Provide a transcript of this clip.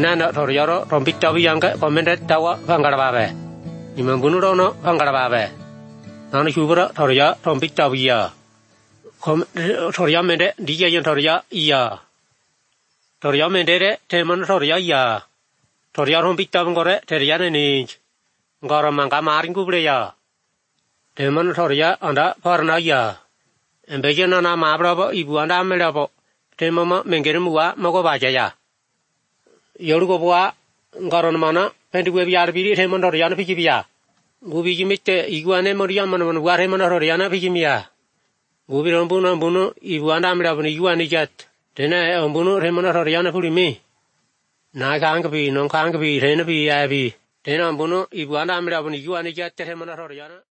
Nana Torioro, Rompita Bianca, commented Tawa, Vangarababe. Imambuno, Vangarababe. Nana Hubera, Toria, Rompita Via. Toria Mende, DJ Toria, Ia. Toria Mende, Temon Toria, Ia. Toria Rompita Vangore, Teriana Ninj. Goramanga Maringubrea. Temon Toria, Anda, Parnaya. And Bejanana Mabrabo, Ibuanda Melabo. Temama, Mengerumua, Mogobajaya. Yorugobua, Goronmana, Pentuabi, Temon Toriana Pigibia. Gubi Jimite, Iguane Moriaman, Waremon Oriana Pigimia. Gubi Rombuna Buno, Iguana Melavan, Iguanijat. Tena Ombuno, Remon Oriana Purimi. Nakangabi, non Kangabi, Renabi, Abi. Tena Buno, Iguana Melavan, Iguanijat, Temon Oriana.